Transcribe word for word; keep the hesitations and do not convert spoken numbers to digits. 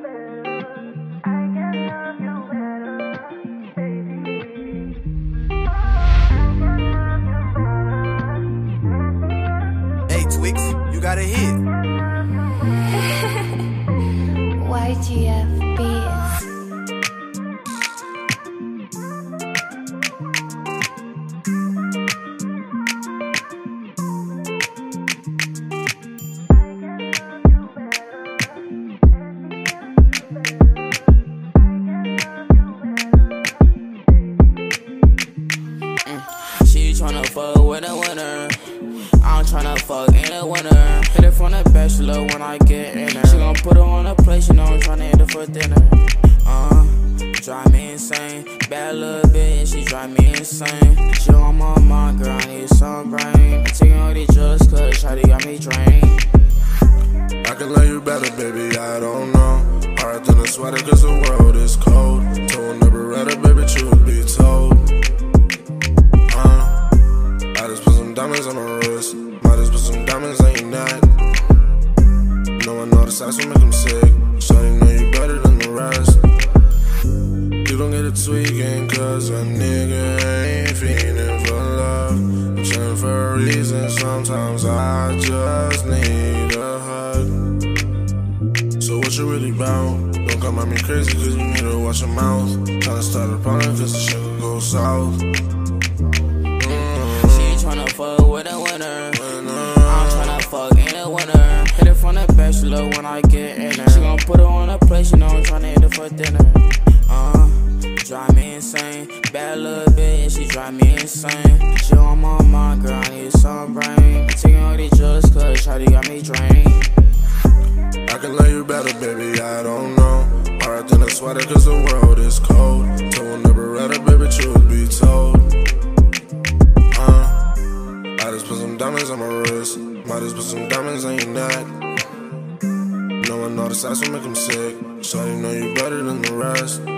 Hey Twix, you got a hit. Y G F Beats. She tryna fuck with a winner. I'm tryna fuck in a winner. Hit it from the bachelor when I get in her. She gon' put her on a plate, you know I'm tryna hit her for dinner. Uh, drive me insane. Bad little bitch, she drive me insane. She on my mind, girl, I need some brain. Taking all these drugs, cause shawty got me drained. I can love you better, baby, I don't know. Hard than a sweater, cause the world is cold. Told never read it, baby, truth be told. Diamonds on my wrist, might as put some diamonds on your neck. No one know the size will make them sick. Shawty know you better than the rest. You don't get it tweaking, cause a nigga ain't feeling for love. I'm trying for a reason, sometimes I just need a hug. So what you really bout? Don't come at me crazy, cause you need to watch your mouth. Tryna start a problem, cause the shit could go south. Tryna fuck with a winner. I'm tryna fuck in a winner. Hit it from the bachelor when I get in her. She gon' put her on a plate, you know I'm tryna hit her for dinner. Uh, drive me insane. Bad little bitch, she drive me insane. She on my mind, girl, I need some brain. Taking all these drugs, cause shawty got me drained. I can love you better, baby, I don't know. Hard than a sweater, cause the world is cold. Told never read it, baby, truth be told. I just put some diamonds on my wrist, might just put some diamonds on your neck. No one know the size will make them sick. Shawty know you better than the rest.